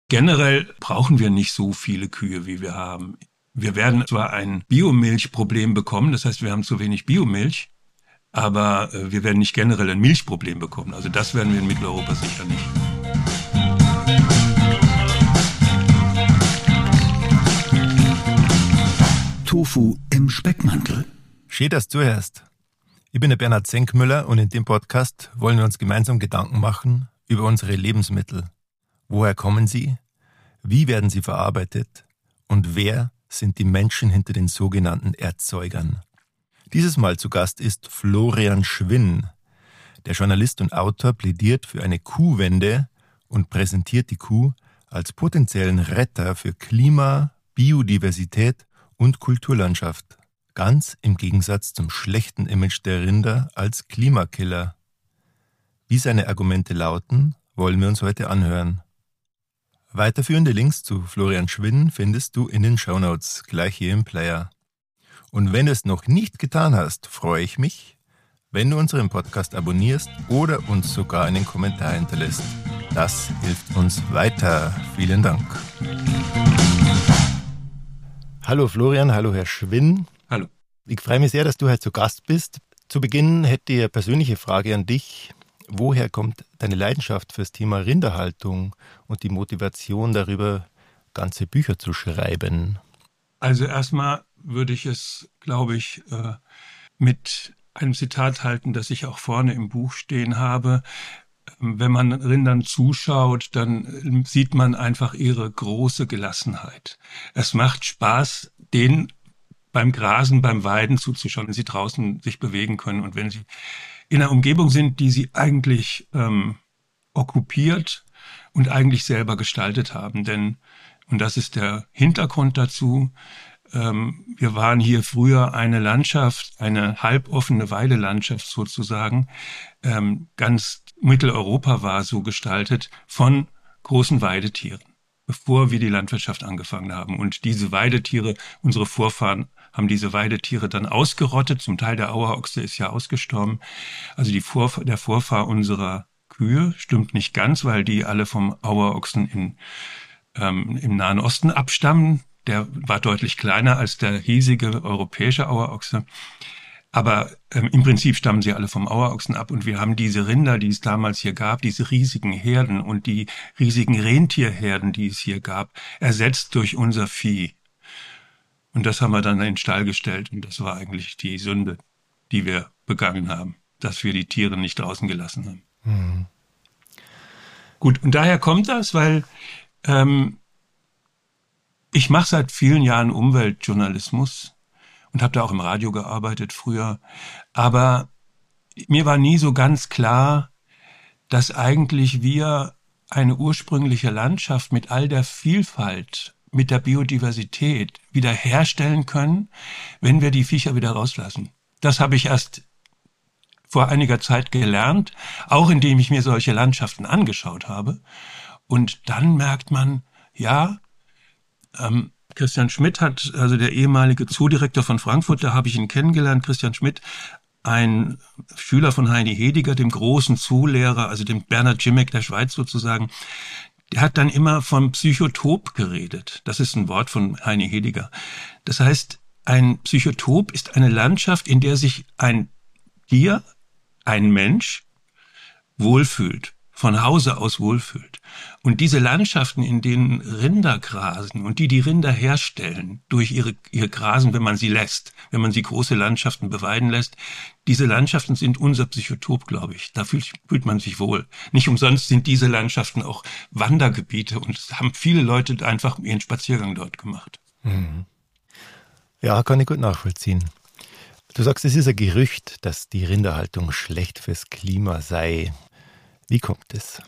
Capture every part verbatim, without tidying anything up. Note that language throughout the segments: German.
Generell brauchen wir nicht so viele Kühe, wie wir haben. Wir werden zwar ein Biomilchproblem bekommen, das heißt, wir haben zu wenig Biomilch, aber wir werden nicht generell ein Milchproblem bekommen. Also das werden wir in Mitteleuropa sicher nicht. Tofu im Speckmantel. Schön, dass du zuhörst. Ich bin der Bernhard Senkmüller und in dem Podcast wollen wir uns gemeinsam Gedanken machen über unsere Lebensmittel. Woher kommen sie? Wie werden sie verarbeitet? Und wer sind die Menschen hinter den sogenannten Erzeugern? Dieses Mal zu Gast ist Florian Schwinn. Der Journalist und Autor plädiert für eine Kuhwende und präsentiert die Kuh als potenziellen Retter für Klima, Biodiversität und Kulturlandschaft. Ganz im Gegensatz zum schlechten Image der Rinder als Klimakiller. Wie seine Argumente lauten, wollen wir uns heute anhören. Weiterführende Links zu Florian Schwinn findest du in den Shownotes, gleich hier im Player. Und wenn du es noch nicht getan hast, freue ich mich, wenn du unseren Podcast abonnierst oder uns sogar einen Kommentar hinterlässt. Das hilft uns weiter. Vielen Dank. Hallo Florian, hallo Herr Schwinn. Hallo. Ich freue mich sehr, dass du heute zu Gast bist. Zu Beginn hätte ich eine persönliche Frage an dich. Woher kommt deine Leidenschaft fürs Thema Rinderhaltung und die Motivation darüber, ganze Bücher zu schreiben? Also erstmal würde ich es, glaube ich, mit einem Zitat halten, das ich auch vorne im Buch stehen habe. Wenn man Rindern zuschaut, dann sieht man einfach ihre große Gelassenheit. Es macht Spaß, denen beim Grasen, beim Weiden zuzuschauen, wenn sie draußen sich bewegen können und wenn sie in einer Umgebung sind, die sie eigentlich ähm, okkupiert und eigentlich selber gestaltet haben. Denn, und das ist der Hintergrund dazu, ähm, wir waren hier früher eine Landschaft, eine halboffene Weidelandschaft sozusagen. Ähm, ganz Mitteleuropa war so gestaltet von großen Weidetieren, bevor wir die Landwirtschaft angefangen haben. Und diese Weidetiere, unsere Vorfahren, haben diese Weidetiere dann ausgerottet. Zum Teil der Auerochse ist ja ausgestorben. Also die Vorf- der Vorfahr unserer Kühe stimmt nicht ganz, weil die alle vom Auerochsen in, ähm, im Nahen Osten abstammen. Der war deutlich kleiner als der hiesige europäische Auerochse. Aber ähm, im Prinzip stammen sie alle vom Auerochsen ab. Und wir haben diese Rinder, die es damals hier gab, diese riesigen Herden und die riesigen Rentierherden, die es hier gab, ersetzt durch unser Vieh. Und das haben wir dann in den Stall gestellt. Und das war eigentlich die Sünde, die wir begangen haben, dass wir die Tiere nicht draußen gelassen haben. Mhm. Gut, und daher kommt das, weil ähm, ich mache seit vielen Jahren Umweltjournalismus und habe da auch im Radio gearbeitet früher. Aber mir war nie so ganz klar, dass eigentlich wir eine ursprüngliche Landschaft mit all der Vielfalt, mit der Biodiversität wiederherstellen können, wenn wir die Viecher wieder rauslassen. Das habe ich erst vor einiger Zeit gelernt, auch indem ich mir solche Landschaften angeschaut habe. Und dann merkt man, ja, ähm, Christian Schmidt hat, also der ehemalige Zoodirektor von Frankfurt, da habe ich ihn kennengelernt, Christian Schmidt, ein Schüler von Heini Hediger, dem großen Zoolehrer, also dem Bernhard Grzimek der Schweiz sozusagen. Der hat dann immer vom Psychotop geredet. Das ist ein Wort von Heini Hediger. Das heißt, ein Psychotop ist eine Landschaft, in der sich ein Tier, ein Mensch, wohlfühlt, von Hause aus wohlfühlt. Und diese Landschaften, in denen Rinder grasen und die die Rinder herstellen, durch ihre, ihr Grasen, wenn man sie lässt, wenn man sie große Landschaften beweiden lässt, diese Landschaften sind unser Psychotop, glaube ich. Da fühlt, fühlt man sich wohl. Nicht umsonst sind diese Landschaften auch Wandergebiete und es haben viele Leute einfach ihren Spaziergang dort gemacht. Mhm. Ja, kann ich gut nachvollziehen. Du sagst, es ist ein Gerücht, dass die Rinderhaltung schlecht fürs Klima sei. Wie kommt es?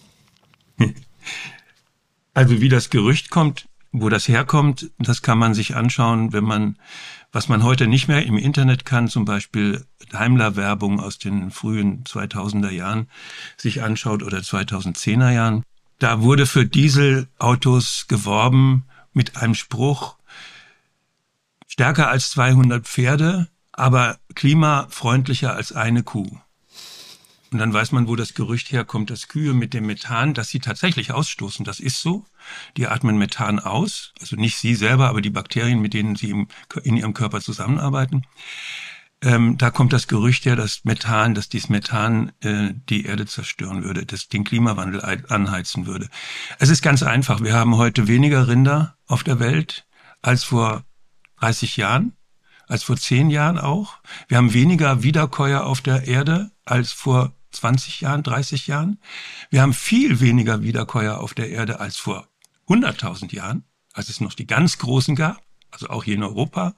Also wie das Gerücht kommt, wo das herkommt, das kann man sich anschauen, wenn man, was man heute nicht mehr im Internet kann, zum Beispiel Daimler-Werbung aus den frühen zweitausender Jahren sich anschaut oder zweitausendzehner Jahren. Da wurde für Dieselautos geworben mit einem Spruch, stärker als zweihundert Pferde, aber klimafreundlicher als eine Kuh. Und dann weiß man, wo das Gerücht herkommt, dass Kühe mit dem Methan, das sie tatsächlich ausstoßen, das ist so. Die atmen Methan aus, also nicht sie selber, aber die Bakterien, mit denen sie im, in ihrem Körper zusammenarbeiten. Ähm, da kommt das Gerücht her, dass Methan, dass dieses Methan äh, die Erde zerstören würde, dass den Klimawandel anheizen würde. Es ist ganz einfach. Wir haben heute weniger Rinder auf der Welt als vor dreißig Jahren, als vor zehn Jahren auch. Wir haben weniger Wiederkäuer auf der Erde als vor zwanzig Jahren, dreißig Jahren. Wir haben viel weniger Wiederkäuer auf der Erde als vor hunderttausend Jahren, als es noch die ganz Großen gab, also auch hier in Europa.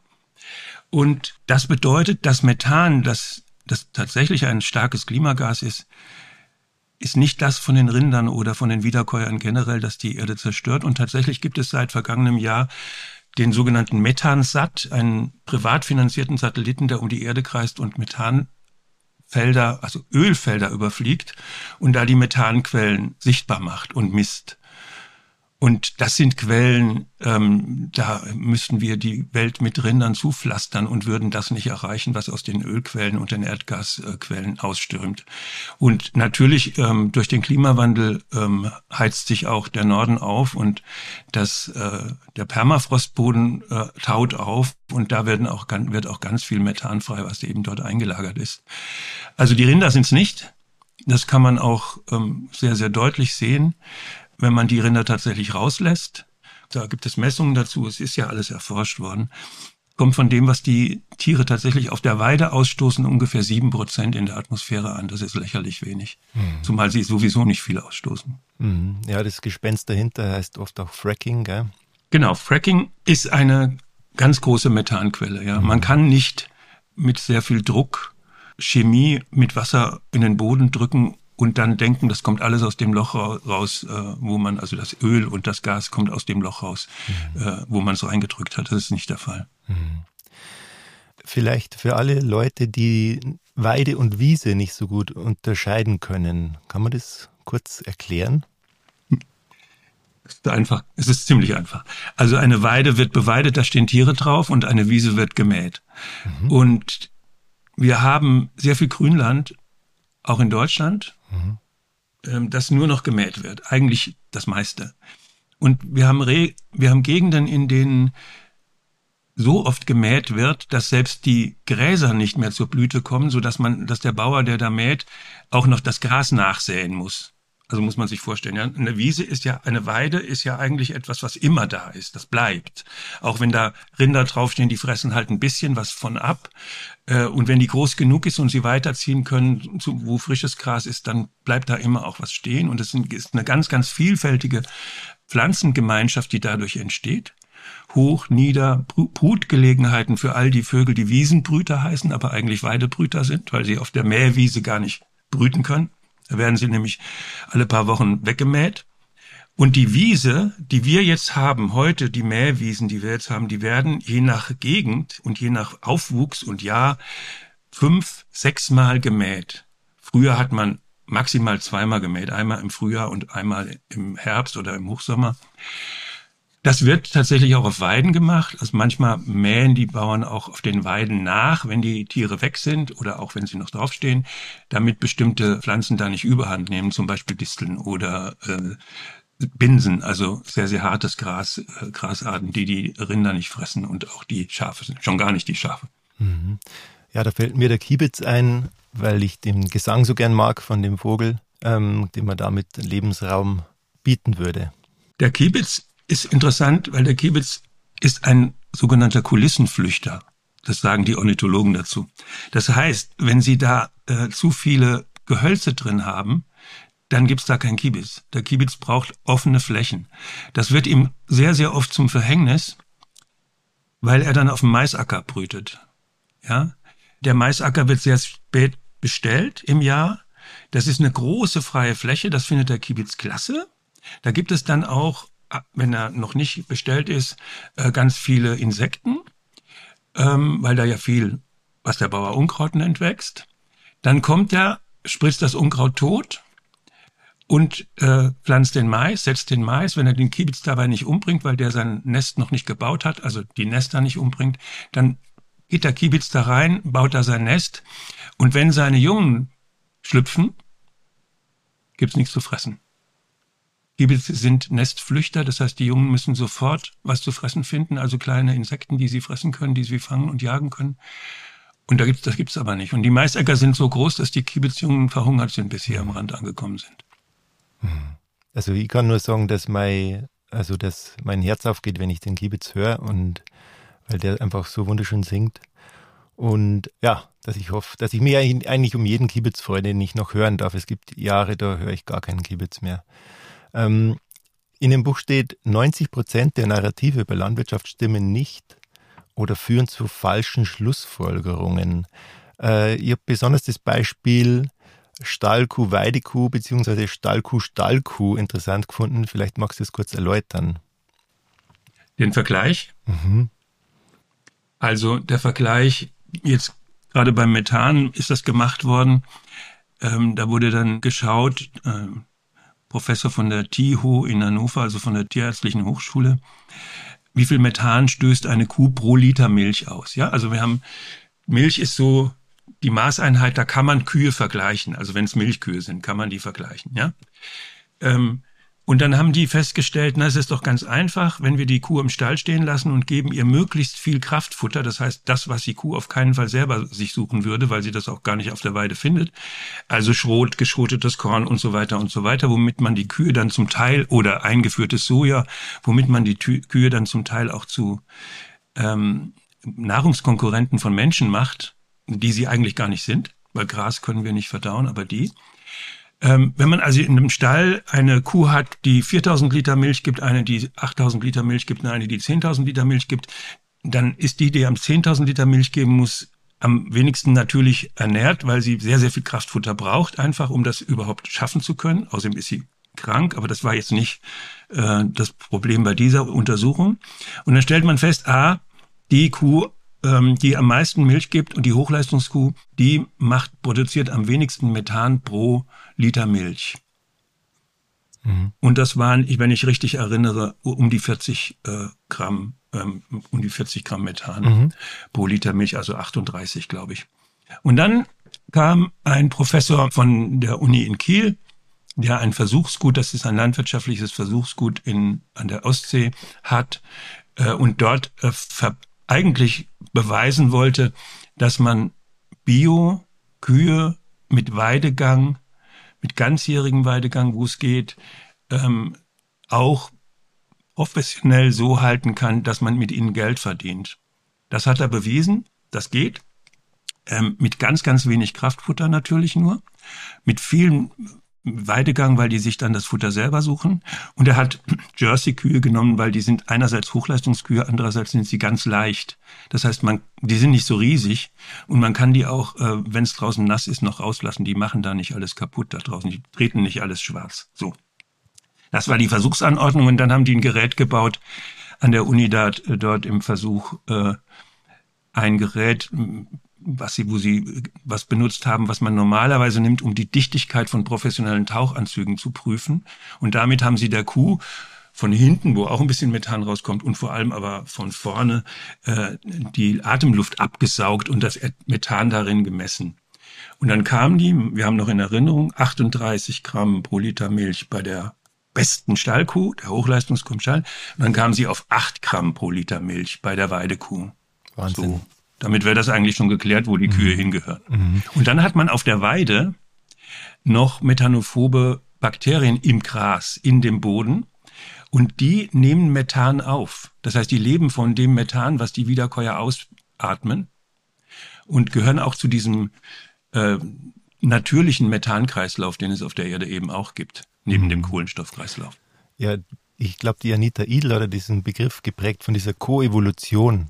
Und das bedeutet, dass Methan, das, das tatsächlich ein starkes Klimagas ist, ist nicht das von den Rindern oder von den Wiederkäuern generell, das die Erde zerstört. Und tatsächlich gibt es seit vergangenem Jahr den sogenannten Methansat, einen privat finanzierten Satelliten, der um die Erde kreist und Methanfelder, also Ölfelder überfliegt und da die Methanquellen sichtbar macht und misst. Und das sind Quellen, ähm, da müssten wir die Welt mit Rindern zupflastern und würden das nicht erreichen, was aus den Ölquellen und den Erdgasquellen ausströmt. Und natürlich ähm, durch den Klimawandel ähm, heizt sich auch der Norden auf und das, äh, der Permafrostboden äh, taut auf und da werden auch, wird auch ganz viel Methan frei, was eben dort eingelagert ist. Also die Rinder sind es nicht. Das kann man auch ähm, sehr, sehr deutlich sehen, wenn man die Rinder tatsächlich rauslässt. Da gibt es Messungen dazu, es ist ja alles erforscht worden. Kommt von dem, was die Tiere tatsächlich auf der Weide ausstoßen, ungefähr sieben Prozent in der Atmosphäre an. Das ist lächerlich wenig, mhm. zumal sie sowieso nicht viel ausstoßen. Mhm. Ja, das Gespenst dahinter heißt oft auch Fracking, gell? Genau, Fracking ist eine ganz große Methanquelle. Ja. Mhm. Man kann nicht mit sehr viel Druck Chemie mit Wasser in den Boden drücken und dann denken, das kommt alles aus dem Loch raus, wo man, also das Öl und das Gas kommt aus dem Loch raus, mhm. wo man es reingedrückt hat. Das ist nicht der Fall. Mhm. Vielleicht für alle Leute, die Weide und Wiese nicht so gut unterscheiden können, kann man das kurz erklären? Es ist einfach, es ist ziemlich einfach. Also eine Weide wird beweidet, da stehen Tiere drauf und eine Wiese wird gemäht. Mhm. Und wir haben sehr viel Grünland, auch in Deutschland, mhm. das nur noch gemäht wird. Eigentlich das meiste. Und wir haben, Re- wir haben Gegenden, in denen so oft gemäht wird, dass selbst die Gräser nicht mehr zur Blüte kommen, sodass man, dass der Bauer, der da mäht, auch noch das Gras nachsäen muss. Also muss man sich vorstellen, ja, eine Wiese ist ja, eine Weide ist ja eigentlich etwas, was immer da ist, das bleibt. Auch wenn da Rinder draufstehen, die fressen halt ein bisschen was von ab. Und wenn die groß genug ist und sie weiterziehen können, wo frisches Gras ist, dann bleibt da immer auch was stehen. Und es ist eine ganz, ganz vielfältige Pflanzengemeinschaft, die dadurch entsteht. Hoch, nieder, Brutgelegenheiten für all die Vögel, die Wiesenbrüter heißen, aber eigentlich Weidebrüter sind, weil sie auf der Mähwiese gar nicht brüten können. Da werden sie nämlich alle paar Wochen weggemäht. Und die Wiese, die wir jetzt haben, heute die Mähwiesen, die wir jetzt haben, die werden je nach Gegend und je nach Aufwuchs und Jahr fünf, sechsmal gemäht. Früher hat man maximal zweimal gemäht, einmal im Frühjahr und einmal im Herbst oder im Hochsommer. Das wird tatsächlich auch auf Weiden gemacht. Also manchmal mähen die Bauern auch auf den Weiden nach, wenn die Tiere weg sind oder auch wenn sie noch draufstehen, damit bestimmte Pflanzen da nicht überhand nehmen, zum Beispiel Disteln oder äh, Binsen, also sehr, sehr hartes Gras, äh, Grasarten, die die Rinder nicht fressen und auch die Schafe sind, schon gar nicht die Schafe. Mhm. Ja, da fällt mir der Kiebitz ein, weil ich den Gesang so gern mag von dem Vogel, ähm, den man damit Lebensraum bieten würde. Der Kiebitz ist interessant, weil der Kiebitz ist ein sogenannter Kulissenflüchter. Das sagen die Ornithologen dazu. Das heißt, wenn Sie da äh, zu viele Gehölze drin haben, dann gibt's da keinen Kiebitz. Der Kiebitz braucht offene Flächen. Das wird ihm sehr, sehr oft zum Verhängnis, weil er dann auf dem Maisacker brütet. Ja? Der Maisacker wird sehr spät bestellt im Jahr. Das ist eine große freie Fläche, das findet der Kiebitz klasse. Da gibt es dann auch, wenn er noch nicht bestellt ist, ganz viele Insekten, weil da ja viel, was der Bauer Unkraut nennt, wächst. Dann kommt er, spritzt das Unkraut tot und äh, pflanzt den Mais, setzt den Mais. Wenn er den Kiebitz dabei nicht umbringt, weil der sein Nest noch nicht gebaut hat, also die Nester nicht umbringt, dann geht der Kiebitz da rein, baut da sein Nest. Und wenn seine Jungen schlüpfen, gibt's nichts zu fressen. Kiebitze sind Nestflüchter, das heißt, die Jungen müssen sofort was zu fressen finden, also kleine Insekten, die sie fressen können, die sie fangen und jagen können. Und da gibt's, das gibt's aber nicht. Und die Maisäcker sind so groß, dass die Kiebitzjungen verhungert sind, bis sie am Rand angekommen sind. Also ich kann nur sagen, dass mein, also dass mein Herz aufgeht, wenn ich den Kiebitz höre, und weil der einfach so wunderschön singt. Und ja, dass ich hoffe, dass ich mich eigentlich um jeden Kiebitz freue, den ich noch hören darf. Es gibt Jahre, da höre ich gar keinen Kiebitz mehr. Ähm, in dem Buch steht, neunzig Prozent der Narrative über Landwirtschaft stimmen nicht oder führen zu falschen Schlussfolgerungen. Äh, ich habe besonders das Beispiel Stallkuh, Weidekuh bzw. Stallkuh, Stallkuh interessant gefunden. Vielleicht magst du es kurz erläutern. Den Vergleich? Mhm. Also der Vergleich, jetzt gerade beim Methan ist das gemacht worden. Ähm, da wurde dann geschaut, äh, Professor von der T I H O in Hannover, also von der Tierärztlichen Hochschule, wie viel Methan stößt eine Kuh pro Liter Milch aus? Ja, also wir haben, Milch ist so die Maßeinheit, da kann man Kühe vergleichen. Also wenn es Milchkühe sind, kann man die vergleichen. Ja. Ähm, und dann haben die festgestellt, na, es ist doch ganz einfach, wenn wir die Kuh im Stall stehen lassen und geben ihr möglichst viel Kraftfutter, das heißt das, was die Kuh auf keinen Fall selber sich suchen würde, weil sie das auch gar nicht auf der Weide findet, also Schrot, geschrotetes Korn und so weiter und so weiter, womit man die Kühe dann zum Teil, oder eingeführtes Soja, womit man die Tü- Kühe dann zum Teil auch zu ähm, Nahrungskonkurrenten von Menschen macht, die sie eigentlich gar nicht sind, weil Gras können wir nicht verdauen, aber die. Ähm, wenn man also in einem Stall eine Kuh hat, die viertausend Liter Milch gibt, eine, die achttausend Liter Milch gibt, eine, die zehntausend Liter Milch gibt, dann ist die, die am zehntausend Liter Milch geben muss, am wenigsten natürlich ernährt, weil sie sehr, sehr viel Kraftfutter braucht, einfach um das überhaupt schaffen zu können. Außerdem ist sie krank, aber das war jetzt nicht äh, das Problem bei dieser Untersuchung. Und dann stellt man fest, a, die Kuh, ähm, die am meisten Milch gibt und die Hochleistungskuh, die macht, produziert am wenigsten Methan pro Liter Milch. Mhm. Und das waren, wenn ich richtig erinnere, um die vierzig äh, Gramm, ähm, um die vierzig Gramm Methan mhm. pro Liter Milch, also achtunddreißig, glaube ich. Und dann kam ein Professor von der Uni in Kiel, der ein Versuchsgut, das ist ein landwirtschaftliches Versuchsgut in, an der Ostsee hat, äh, und dort äh, ver, eigentlich beweisen wollte, dass man Bio-Kühe mit Weidegang, mit ganzjährigem Weidegang, wo es geht, ähm, auch professionell so halten kann, dass man mit ihnen Geld verdient. Das hat er bewiesen, das geht. Ähm, mit ganz, ganz wenig Kraftfutter natürlich nur, mit vielen Weidegang, weil die sich dann das Futter selber suchen. Und er hat Jersey-Kühe genommen, weil die sind einerseits Hochleistungskühe, andererseits sind sie ganz leicht. Das heißt, man, die sind nicht so riesig und man kann die auch, äh, wenn es draußen nass ist, noch rauslassen. Die machen da nicht alles kaputt da draußen. Die treten nicht alles schwarz. So. Das war die Versuchsanordnung und dann haben die ein Gerät gebaut an der Uni da, dort im Versuch, äh, ein Gerät, was sie, wo sie was benutzt haben, was man normalerweise nimmt, um die Dichtigkeit von professionellen Tauchanzügen zu prüfen. Und damit haben sie der Kuh von hinten, wo auch ein bisschen Methan rauskommt, und vor allem aber von vorne äh, die Atemluft abgesaugt und das Methan darin gemessen. Und dann kamen die, wir haben noch in Erinnerung, achtunddreißig Gramm pro Liter Milch bei der besten Stallkuh, der Hochleistungskuh im Stall. Und dann kamen sie auf acht Gramm pro Liter Milch bei der Weidekuh. Wahnsinn. So. Damit wäre das eigentlich schon geklärt, wo die Kühe mhm. hingehören. Mhm. Und dann hat man auf der Weide noch methanophobe Bakterien im Gras, in dem Boden. Und die nehmen Methan auf. Das heißt, die leben von dem Methan, was die Wiederkäuer ausatmen. Und gehören auch zu diesem äh, natürlichen Methankreislauf, den es auf der Erde eben auch gibt, neben mhm. dem Kohlenstoffkreislauf. Ja, ich glaube, die Anita Idl hat diesen Begriff geprägt von dieser Koevolution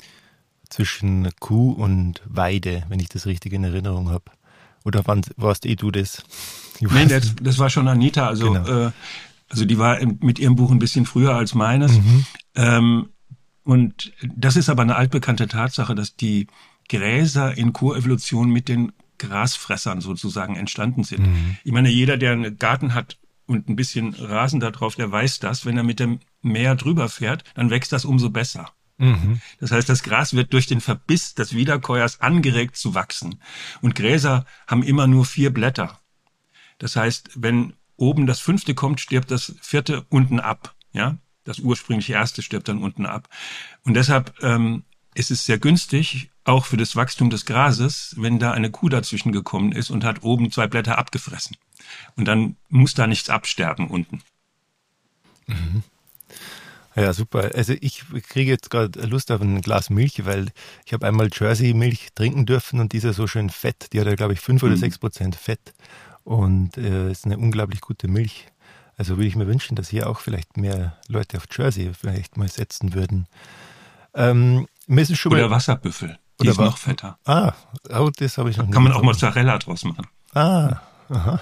zwischen Kuh und Weide, wenn ich das richtig in Erinnerung habe. Oder wann warst eh du das? Nee, das, das war schon Anita. Also, genau. äh, also die war mit ihrem Buch ein bisschen früher als meines. Mhm. Ähm, und das ist aber eine altbekannte Tatsache, dass die Gräser in Koevolution mit den Grasfressern sozusagen entstanden sind. Mhm. Ich meine, jeder, der einen Garten hat und ein bisschen Rasen da drauf, der weiß das. Wenn er mit dem Mäher drüber fährt, dann wächst das umso besser. Mhm. Das heißt, das Gras wird durch den Verbiss des Wiederkäuers angeregt zu wachsen. Und Gräser haben immer nur vier Blätter. Das heißt, wenn oben das fünfte kommt, stirbt das vierte unten ab. Ja, das ursprüngliche erste stirbt dann unten ab. Und deshalb ähm, ist es sehr günstig, auch für das Wachstum des Grases, wenn da eine Kuh dazwischen gekommen ist und hat oben zwei Blätter abgefressen. Und dann muss da nichts absterben unten. Mhm. Ja, super. Also ich kriege jetzt gerade Lust auf ein Glas Milch, weil ich habe einmal Jersey-Milch trinken dürfen und die ist ja so schön fett. Die hat ja, glaube ich, fünf oder sechs Prozent Fett und äh, ist eine unglaublich gute Milch. Also würde ich mir wünschen, dass hier auch vielleicht mehr Leute auf Jersey vielleicht mal setzen würden. Ähm, mir ist es schon oder mal, Wasserbüffel, die oder ist wa- noch fetter. Ah, oh, das habe ich noch Da nie kann man auch getrunken. Mozzarella draus machen. Ah, aha.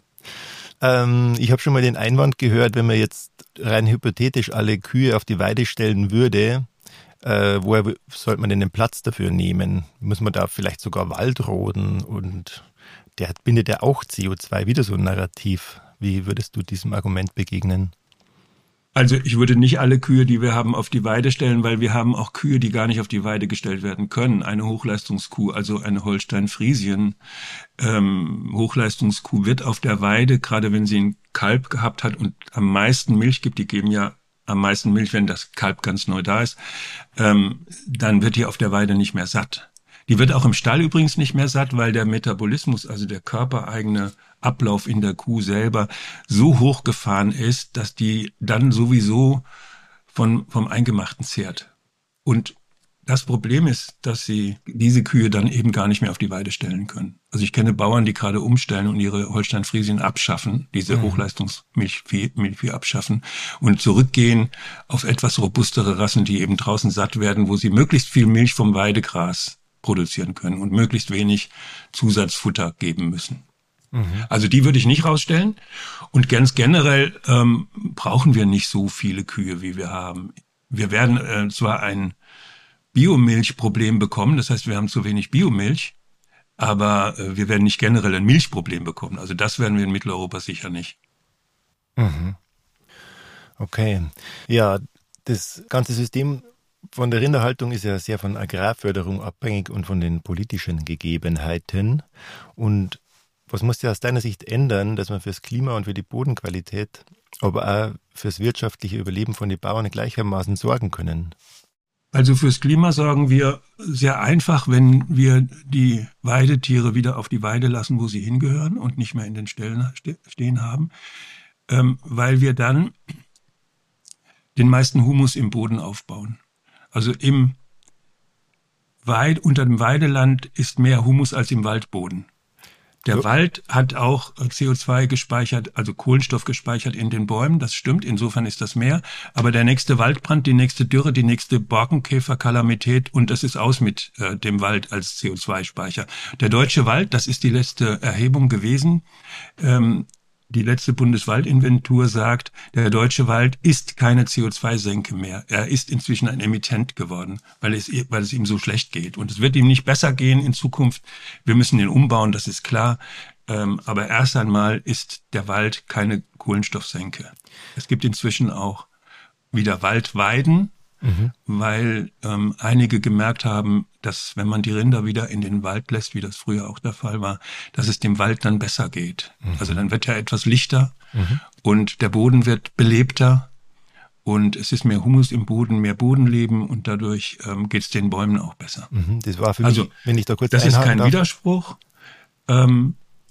Ähm, ich habe schon mal den Einwand gehört, wenn man jetzt rein hypothetisch alle Kühe auf die Weide stellen würde, äh, woher w- sollte man denn den Platz dafür nehmen? Muss man da vielleicht sogar Wald roden und der hat- bindet ja auch C O zwei, wieder so ein Narrativ. Wie würdest du diesem Argument begegnen? Also ich würde nicht alle Kühe, die wir haben, auf die Weide stellen, weil wir haben auch Kühe, die gar nicht auf die Weide gestellt werden können. Eine Hochleistungskuh, also eine Holstein-Friesien, ähm, Hochleistungskuh wird auf der Weide, gerade wenn sie ein Kalb gehabt hat und am meisten Milch gibt, die geben ja am meisten Milch, wenn das Kalb ganz neu da ist, ähm, dann wird die auf der Weide nicht mehr satt. Die wird auch im Stall übrigens nicht mehr satt, weil der Metabolismus, also der körpereigene Ablauf in der Kuh selber, so hochgefahren ist, dass die dann sowieso von, vom Eingemachten zehrt. Und das Problem ist, dass sie diese Kühe dann eben gar nicht mehr auf die Weide stellen können. Also ich kenne Bauern, die gerade umstellen und ihre Holstein-Friesien abschaffen, diese Hochleistungsmilchvieh Milchvieh abschaffen und zurückgehen auf etwas robustere Rassen, die eben draußen satt werden, wo sie möglichst viel Milch vom Weidegras produzieren können und möglichst wenig Zusatzfutter geben müssen. Mhm. Also die würde ich nicht rausstellen. Und ganz generell ähm, brauchen wir nicht so viele Kühe, wie wir haben. Wir werden äh, zwar ein Biomilchproblem bekommen, das heißt, wir haben zu wenig Biomilch, aber äh, wir werden nicht generell ein Milchproblem bekommen. Also das werden wir in Mitteleuropa sicher nicht. Mhm. Okay. Ja, das ganze System von der Rinderhaltung ist ja sehr von Agrarförderung abhängig und von den politischen Gegebenheiten. Und was muss sich aus deiner Sicht ändern, dass man fürs Klima und für die Bodenqualität, aber auch fürs wirtschaftliche Überleben von den Bauern gleichermaßen sorgen können? Also fürs Klima sorgen wir sehr einfach, wenn wir die Weidetiere wieder auf die Weide lassen, wo sie hingehören und nicht mehr in den Ställen stehen haben, ähm, weil wir dann den meisten Humus im Boden aufbauen. Also im Weid, unter dem Weideland ist mehr Humus als im Waldboden. Der so. Wald hat auch C O zwei gespeichert, also Kohlenstoff gespeichert in den Bäumen, das stimmt, insofern ist das mehr. Aber der nächste Waldbrand, die nächste Dürre, die nächste Borkenkäferkalamität und das ist aus mit äh, dem Wald als C O zwei Speicher. Der deutsche Wald, das ist die letzte Erhebung gewesen, ähm, die letzte Bundeswaldinventur sagt, der deutsche Wald ist keine C O zwei Senke mehr. Er ist inzwischen ein Emittent geworden, weil es, weil es ihm so schlecht geht. Und es wird ihm nicht besser gehen in Zukunft. Wir müssen ihn umbauen, das ist klar. Ähm, aber erst einmal ist der Wald keine Kohlenstoffsenke. Es gibt inzwischen auch wieder Waldweiden, mhm. weil ähm, einige gemerkt haben, dass wenn man die Rinder wieder in den Wald lässt, wie das früher auch der Fall war, dass es dem Wald dann besser geht. Mhm. Also dann wird er etwas lichter mhm. und der Boden wird belebter und es ist mehr Humus im Boden, mehr Bodenleben und dadurch ähm, geht es den Bäumen auch besser. Mhm. Das war für also, mich, wenn ich da kurz das ist kein darf. Widerspruch. Ähm,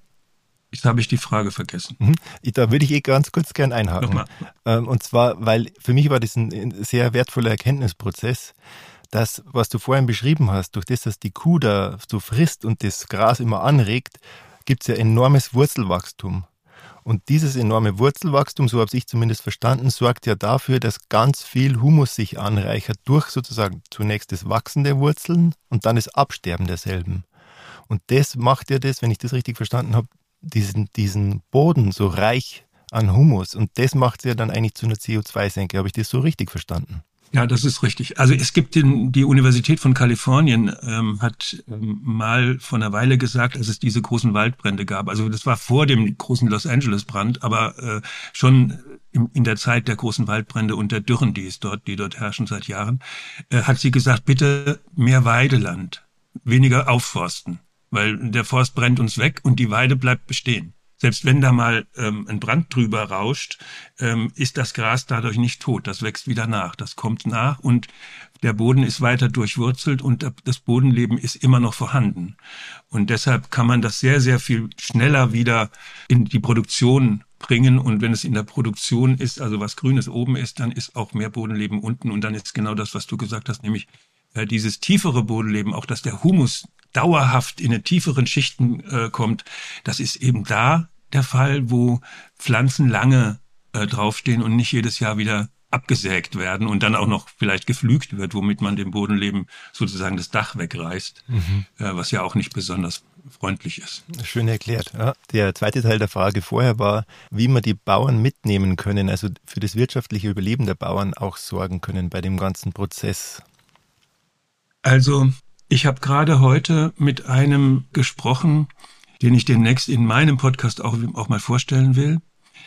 Jetzt habe ich die Frage vergessen. Mhm. Da würde ich eh ganz kurz gern einhaken. Nochmal. Ähm, und zwar, weil für mich war das ein sehr wertvoller Erkenntnisprozess, dass, was du vorhin beschrieben hast, durch das, dass die Kuh da so frisst und das Gras immer anregt, gibt es ja enormes Wurzelwachstum. Und dieses enorme Wurzelwachstum, so habe ich zumindest verstanden, sorgt ja dafür, dass ganz viel Humus sich anreichert durch sozusagen zunächst das Wachsen der Wurzeln und dann das Absterben derselben. Und das macht ja das, wenn ich das richtig verstanden habe, diesen, diesen Boden so reich an Humus. Und das macht es ja dann eigentlich zu einer C O zwei Senke. Habe ich das so richtig verstanden? Ja, das ist richtig. Also es gibt den, die Universität von Kalifornien ähm, hat ähm, mal vor einer Weile gesagt, als es diese großen Waldbrände gab. Also das war vor dem großen Los Angeles Brand, aber äh, schon in, in der Zeit der großen Waldbrände und der Dürren, die es dort, die dort herrschen seit Jahren, äh, hat sie gesagt, bitte mehr Weideland, weniger aufforsten, weil der Forst brennt uns weg und die Weide bleibt bestehen. selbst wenn da mal ähm, ein Brand drüber rauscht, ähm, ist das Gras dadurch nicht tot. Das wächst wieder nach. Das kommt nach und der Boden ist weiter durchwurzelt und das Bodenleben ist immer noch vorhanden. Und deshalb kann man das sehr, sehr viel schneller wieder in die Produktion bringen. Und wenn es in der Produktion ist, also was Grünes oben ist, dann ist auch mehr Bodenleben unten. Und dann ist genau das, was du gesagt hast, nämlich äh, dieses tiefere Bodenleben, auch dass der Humus dauerhaft in den tieferen Schichten äh, kommt. Das ist eben da der Fall, wo Pflanzen lange äh, draufstehen und nicht jedes Jahr wieder abgesägt werden und dann auch noch vielleicht gepflügt wird, womit man dem Bodenleben sozusagen das Dach wegreißt, mhm. äh, was ja auch nicht besonders freundlich ist. Schön erklärt. Ja. Der zweite Teil der Frage vorher war, wie man die Bauern mitnehmen können, also für das wirtschaftliche Überleben der Bauern auch sorgen können bei dem ganzen Prozess. Also ich habe gerade heute mit einem gesprochen, den ich demnächst in meinem Podcast auch, auch mal vorstellen will.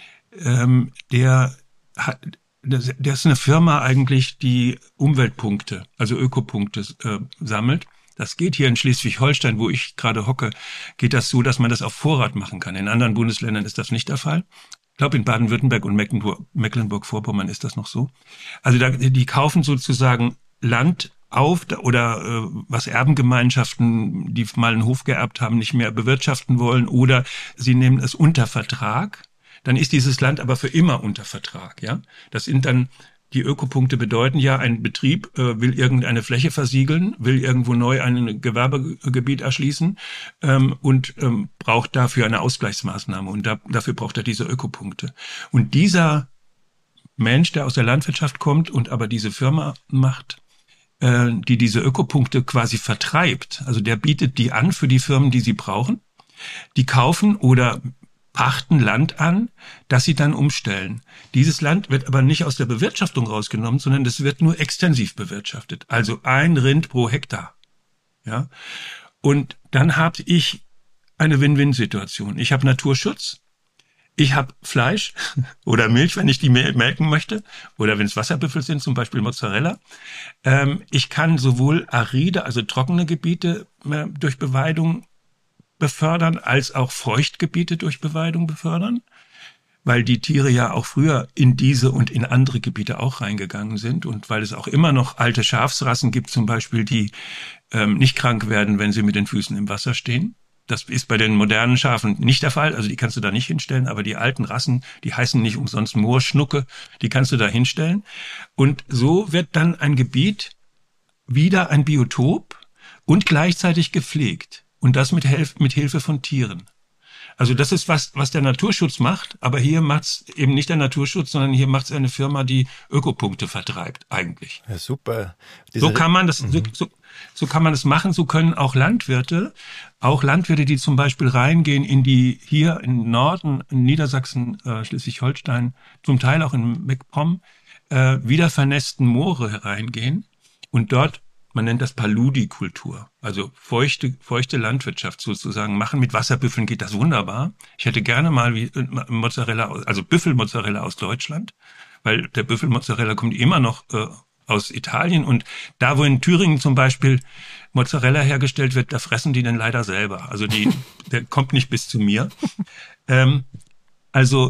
Ähm, der hat Das ist eine Firma eigentlich, die Umweltpunkte, also Ökopunkte äh, sammelt. Das geht hier in Schleswig-Holstein, wo ich gerade hocke, geht das so, dass man das auf Vorrat machen kann. In anderen Bundesländern ist das nicht der Fall. Ich glaube, in Baden-Württemberg und Mecklenburg-Vorpommern ist das noch so. Also da, die kaufen sozusagen Land auf oder äh, was Erbengemeinschaften, die mal einen Hof geerbt haben, nicht mehr bewirtschaften wollen, oder sie nehmen es unter Vertrag. Dann ist dieses Land aber für immer unter Vertrag, ja. Das sind dann, die Ökopunkte bedeuten ja, ein Betrieb äh, will irgendeine Fläche versiegeln, will irgendwo neu ein Gewerbegebiet erschließen ähm, und ähm, braucht dafür eine Ausgleichsmaßnahme und da, dafür braucht er diese Ökopunkte. Und dieser Mensch, der aus der Landwirtschaft kommt und aber diese Firma macht, äh, die diese Ökopunkte quasi vertreibt, also der bietet die an für die Firmen, die sie brauchen, die kaufen oder pachten Land an, das sie dann umstellen. Dieses Land wird aber nicht aus der Bewirtschaftung rausgenommen, sondern das wird nur extensiv bewirtschaftet. Also ein Rind pro Hektar. Ja. Und dann habe ich eine Win-Win-Situation. Ich habe Naturschutz, ich habe Fleisch oder Milch, wenn ich die melken möchte, oder wenn es Wasserbüffel sind, zum Beispiel Mozzarella. Ähm, ich kann sowohl aride, also trockene Gebiete äh, durch Beweidung befördern, als auch Feuchtgebiete durch Beweidung befördern, weil die Tiere ja auch früher in diese und in andere Gebiete auch reingegangen sind und weil es auch immer noch alte Schafsrassen gibt, zum Beispiel, die ähm, nicht krank werden, wenn sie mit den Füßen im Wasser stehen. Das ist bei den modernen Schafen nicht der Fall, also die kannst du da nicht hinstellen, aber die alten Rassen, die heißen nicht umsonst Moorschnucke, die kannst du da hinstellen. Und so wird dann ein Gebiet wieder ein Biotop und gleichzeitig gepflegt. Und das mit, Hilf- mit Hilfe von Tieren. Also das ist was, was der Naturschutz macht, aber hier macht's eben nicht der Naturschutz, sondern hier macht's eine Firma, die Ökopunkte vertreibt, eigentlich. Ja, super. Diese so kann man das, mhm. so, so, so kann man das machen. So können auch Landwirte, auch Landwirte, die zum Beispiel reingehen in die, hier im Norden, in Niedersachsen, äh, Schleswig-Holstein, zum Teil auch in MacPom, äh, wieder vernässten Moore hereingehen und dort, man nennt das Paludikultur, also feuchte, feuchte Landwirtschaft sozusagen machen. Mit Wasserbüffeln geht das wunderbar. Ich hätte gerne mal wie Mozzarella, also Büffelmozzarella aus Deutschland, weil der Büffelmozzarella kommt immer noch äh, aus Italien und da, wo in Thüringen zum Beispiel Mozzarella hergestellt wird, da fressen die den leider selber. Also die, der kommt nicht bis zu mir. Ähm, also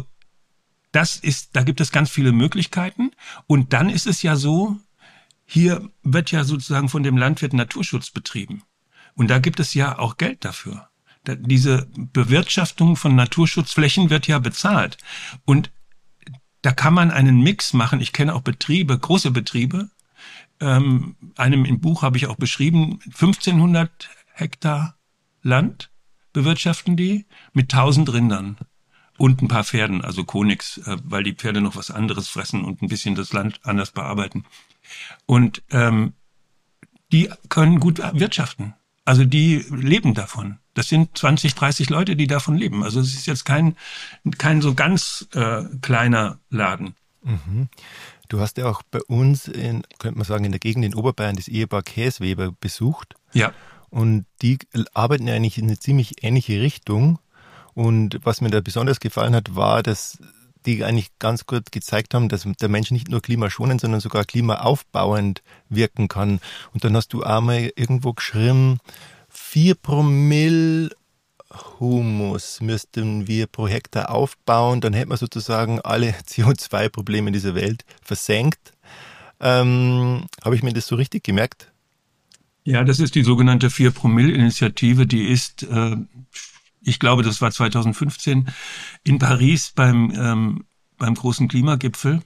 das ist, da gibt es ganz viele Möglichkeiten und dann ist es ja so, hier wird ja sozusagen von dem Landwirt Naturschutz betrieben. Und da gibt es ja auch Geld dafür. Da, diese Bewirtschaftung von Naturschutzflächen wird ja bezahlt. Und da kann man einen Mix machen. Ich kenne auch Betriebe, große Betriebe. Ähm, einem im Buch habe ich auch beschrieben, fünfzehnhundert Hektar Land bewirtschaften die mit tausend Rindern. Und ein paar Pferden, also Konix, äh, weil die Pferde noch was anderes fressen und ein bisschen das Land anders bearbeiten. Und ähm, die können gut wirtschaften. Also die leben davon. Das sind zwanzig, dreißig Leute, die davon leben. Also es ist jetzt kein kein so ganz äh, kleiner Laden. Mhm. Du hast ja auch bei uns, in, könnte man sagen, in der Gegend in Oberbayern das Ehepaar Käsweber besucht. Ja. Und die arbeiten ja eigentlich in eine ziemlich ähnliche Richtung. Und was mir da besonders gefallen hat, war, dass die eigentlich ganz gut gezeigt haben, dass der Mensch nicht nur klimaschonend, sondern sogar klimaaufbauend wirken kann. Und dann hast du einmal irgendwo geschrieben, vier Promille Humus müssten wir pro Hektar aufbauen, dann hätten wir sozusagen alle C O zwei Probleme dieser Welt versenkt. Ähm, habe ich mir das so richtig gemerkt? Ja, das ist die sogenannte vier Promille Initiative. Die ist, äh, ich glaube, das war zweitausendfünfzehn in Paris beim, ähm, beim großen Klimagipfel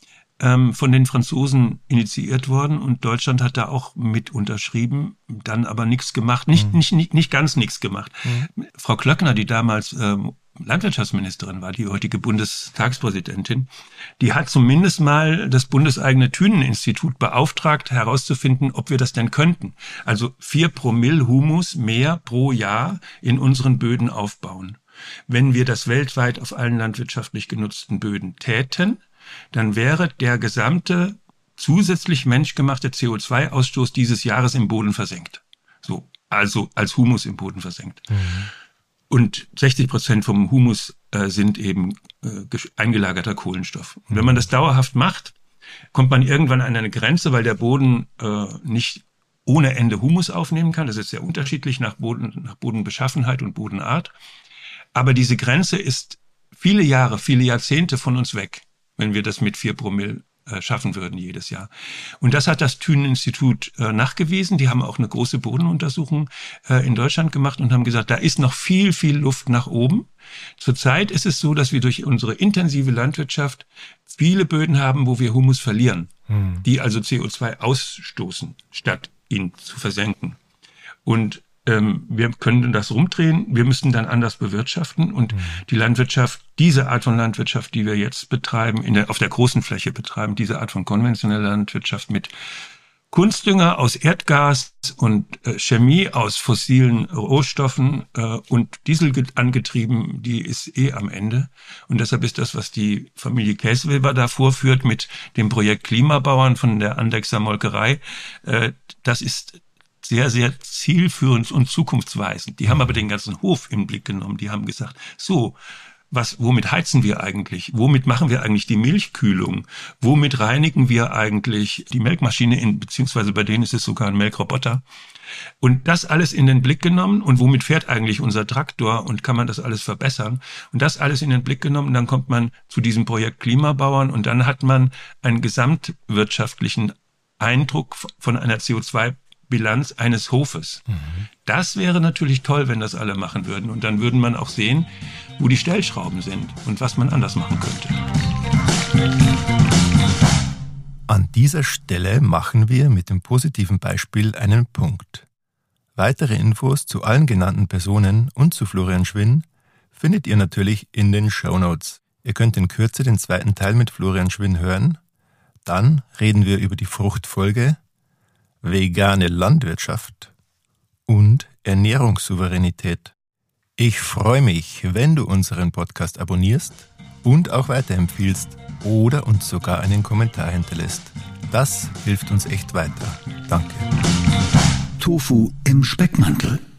ähm, von den Franzosen initiiert worden und Deutschland hat da auch mit unterschrieben, dann aber nichts gemacht, nicht, mhm. nicht, nicht, nicht ganz nichts gemacht. Mhm. Frau Klöckner, die damals ähm, Landwirtschaftsministerin war, die heutige Bundestagspräsidentin, die hat zumindest mal das bundeseigene Thünen-Institut beauftragt, herauszufinden, ob wir das denn könnten. Also vier Promille Humus mehr pro Jahr in unseren Böden aufbauen. Wenn wir das weltweit auf allen landwirtschaftlich genutzten Böden täten, dann wäre der gesamte zusätzlich menschgemachte C O zwei Ausstoß dieses Jahres im Boden versenkt. So, also als Humus im Boden versenkt. Mhm. Und sechzig Prozent vom Humus äh, sind eben äh, eingelagerter Kohlenstoff. Und wenn man das dauerhaft macht, kommt man irgendwann an eine Grenze, weil der Boden äh, nicht ohne Ende Humus aufnehmen kann. Das ist sehr unterschiedlich nach Boden, nach Bodenbeschaffenheit und Bodenart. Aber diese Grenze ist viele Jahre, viele Jahrzehnte von uns weg, wenn wir das mit vier Promille schaffen würden jedes Jahr. Und das hat das Thünen-Institut äh, nachgewiesen. Die haben auch eine große Bodenuntersuchung äh, in Deutschland gemacht und haben gesagt, da ist noch viel, viel Luft nach oben. Zurzeit ist es so, dass wir durch unsere intensive Landwirtschaft viele Böden haben, wo wir Humus verlieren, hm. die also C O zwei ausstoßen, statt ihn zu versenken. Und Ähm, wir können das rumdrehen, wir müssen dann anders bewirtschaften und mhm. die Landwirtschaft, diese Art von Landwirtschaft, die wir jetzt betreiben, in der, auf der großen Fläche betreiben, diese Art von konventioneller Landwirtschaft mit Kunstdünger aus Erdgas und äh, Chemie aus fossilen Rohstoffen äh, und Diesel angetrieben, die ist eh am Ende. Und deshalb ist das, was die Familie Käsweber da vorführt mit dem Projekt Klimabauern von der Andechser Molkerei, äh, das ist sehr, sehr zielführend und zukunftsweisend. Die haben aber den ganzen Hof im Blick genommen. Die haben gesagt, so, was, womit heizen wir eigentlich? Womit machen wir eigentlich die Milchkühlung? Womit reinigen wir eigentlich die Melkmaschine, in, beziehungsweise bei denen ist es sogar ein Melkroboter? Und das alles in den Blick genommen und womit fährt eigentlich unser Traktor und kann man das alles verbessern? Und das alles in den Blick genommen, dann kommt man zu diesem Projekt Klimabauern und dann hat man einen gesamtwirtschaftlichen Eindruck von einer C O zwei Bilanz eines Hofes. Mhm. Das wäre natürlich toll, wenn das alle machen würden. Und dann würde man auch sehen, wo die Stellschrauben sind und was man anders machen könnte. An dieser Stelle machen wir mit dem positiven Beispiel einen Punkt. Weitere Infos zu allen genannten Personen und zu Florian Schwinn findet ihr natürlich in den Shownotes. Ihr könnt in Kürze den zweiten Teil mit Florian Schwinn hören. Dann reden wir über die Fruchtfolge, vegane Landwirtschaft und Ernährungssouveränität. Ich freue mich, wenn du unseren Podcast abonnierst und auch weiterempfiehlst oder uns sogar einen Kommentar hinterlässt. Das hilft uns echt weiter. Danke. Tofu im Speckmantel.